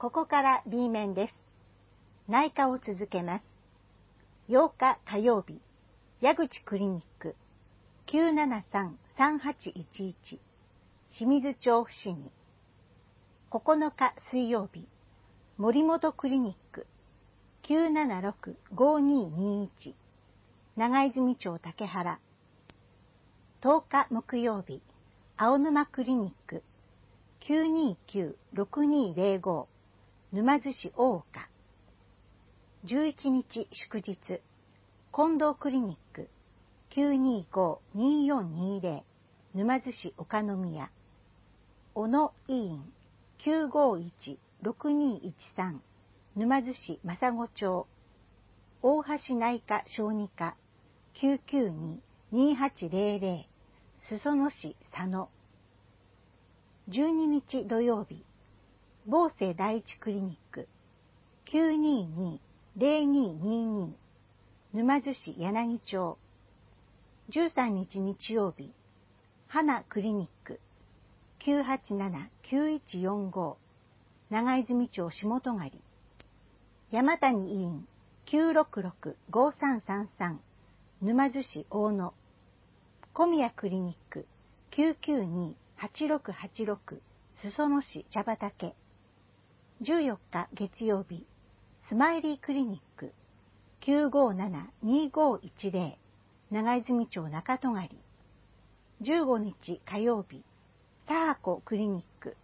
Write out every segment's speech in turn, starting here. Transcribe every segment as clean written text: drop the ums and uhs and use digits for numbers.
ここから B 面です。内科を続けます。8日火曜日、矢口クリニック 973-3811 清水町伏見。9日水曜日、森本クリニック 976-5221 長泉町竹原。10日木曜日、青沼クリニック 929-6205 沼津市大岡。11日祝日、近藤クリニック 925-2420 沼津市岡宮。小野医院 951-6213 沼津市政子町。大橋内科小児科 992-2800 裾野市佐野。12日土曜日、房生第一クリニック 922-0222 沼津市柳町。13日日曜日、花クリニック 987-9145 長泉町下戸狩。山谷医院 966-5333 沼津市大野。小宮クリニック 992-8686 裾野市茶畑。14日月曜日、スマイリークリニック 957-2510 長泉町中戸狩。15日火曜日、佐和子クリニック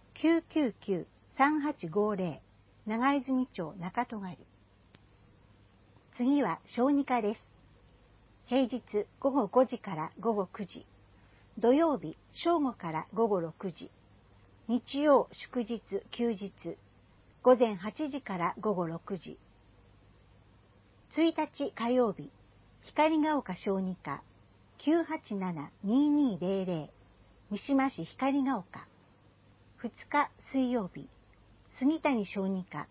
999-3850 長泉町中戸狩。次は小児科です。平日午後5時から午後9時、土曜日正午から午後6時、日曜祝日休日、午前8時から午後6時。1日火曜日、光が丘小児科 987-2200 三島市光が丘。2日水曜日、杉谷小児科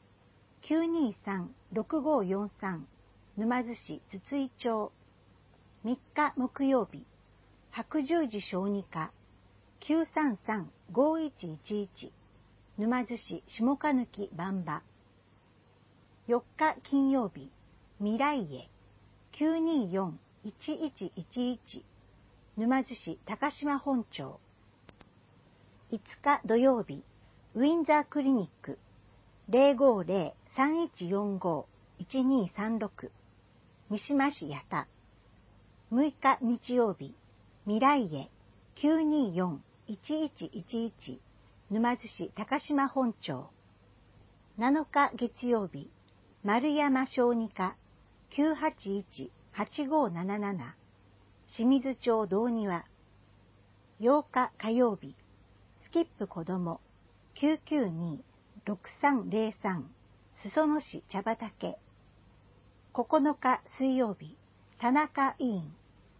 923-6543 沼津市筒井町。3日木曜日、白十字小児科 933-5111 沼津市下鹿貫番場。4日金曜日、未来へ 924-1111 沼津市高島本町。5日土曜日、ウィンザークリニック 050-3145-1236 三島市八田。6日日曜日、未来へ 924-1111 沼津市高島本町。7日月曜日、丸山小児科 981-8577 清水町道庭。8日火曜日、スキップ子ども 992-6303 裾野市茶畑。9日水曜日、田中医院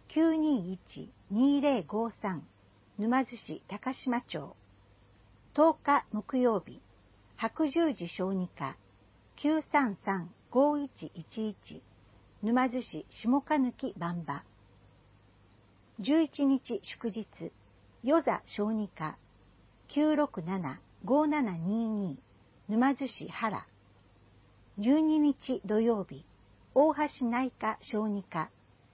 921-2053 沼津市高島町。10日木曜日、白十字小児科 933-5111 沼津市下鹿貫番場。11日祝日、与座小児科 967-5722 沼津市原。12日土曜日、大橋内科小児科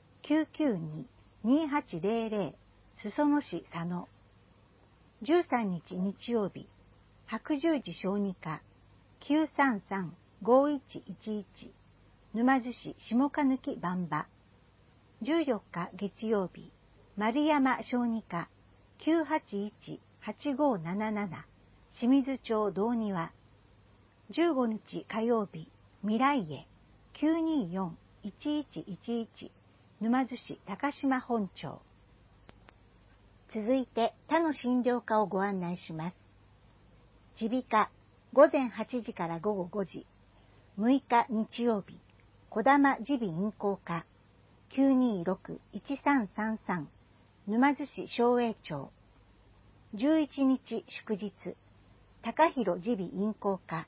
992-2800 裾野市佐野。13日日曜日、白十字小児科 933-5111 沼津市下鹿貫番場。14日月曜日、丸山小児科 981-8577 清水町道庭。15日火曜日、未来へ 924-1111 沼津市高島本町。続いて他の診療科をご案内します。耳鼻科、午前8時から午後5時。6日日曜日、児玉耳鼻咽喉科 926-1333 沼津市松栄町。11日祝日、高広耳鼻咽喉科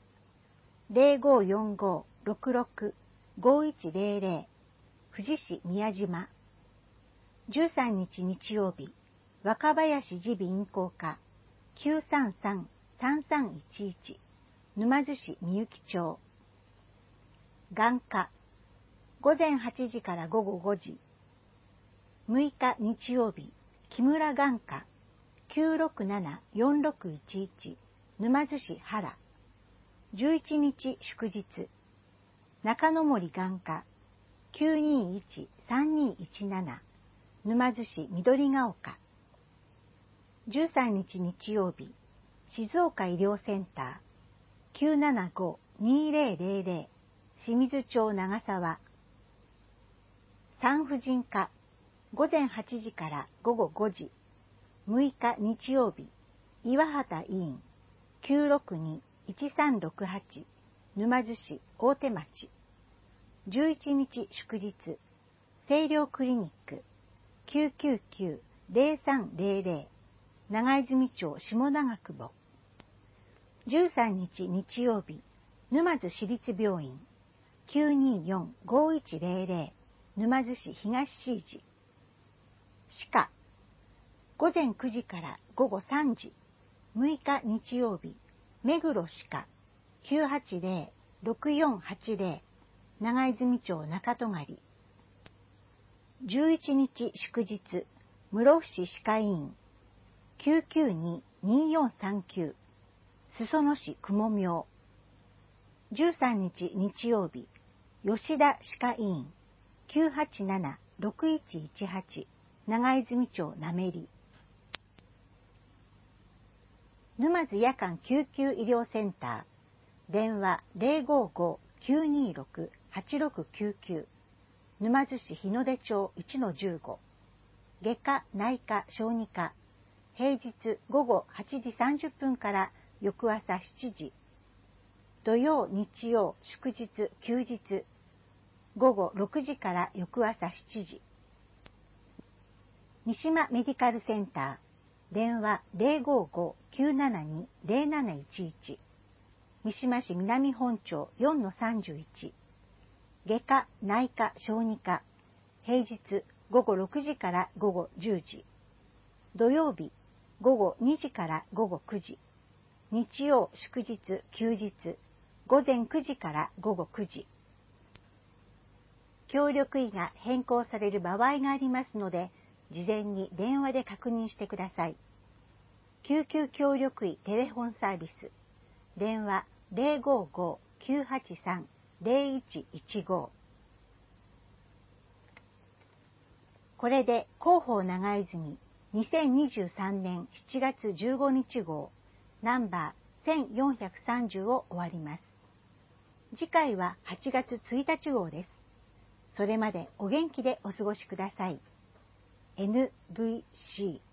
0545-66-5100 富士市宮島。13日日曜日、若林耳鼻咽喉科 933-3311 沼津市みゆき町。眼科、午前8時から午後5時。6日日曜日、木村眼科、967-4611、沼津市原。11日祝日、中野森眼科、921-3217、沼津市緑ヶ丘。13日日曜日、静岡医療センター、975-2000、清水町長沢。産婦人科、午前8時から午後5時。6日日曜日、岩畑医院、962-1368、沼津市大手町。11日祝日、清涼クリニック、999-0300、長泉町下長久保。13日日曜日、沼津市立病院、924-5100、沼津市東市寺。歯科、午前9時から午後3時。6日日曜日、目黒歯科、980-6480、長泉町中戸狩。11日祝日、室伏歯科医院、992-2439、裾野市雲明。13日日曜日、吉田歯科医院、987-6118、長泉町なめり。沼津夜間救急医療センター、電話055-926-8699、沼津市日の出町 1-15、外科・内科・小児科、平日午後8時30分から翌朝7時、土曜・日曜・祝日・休日、午後6時から翌朝7時。三島メディカルセンター、電話055-972-0711、三島市南本町 4-31、外科・内科・小児科、平日午後6時から午後10時、土曜日午後2時から午後9時、日曜・祝日・休日、午前9時から午後9時。協力医が変更される場合がありますので、事前に電話で確認してください。救急協力医テレフォンサービス、電話055-983-0115。これで広報長泉2023年7月15日号ナンバー1430を終わります。次回は8月1日号です。それまでお元気でお過ごしください。NVC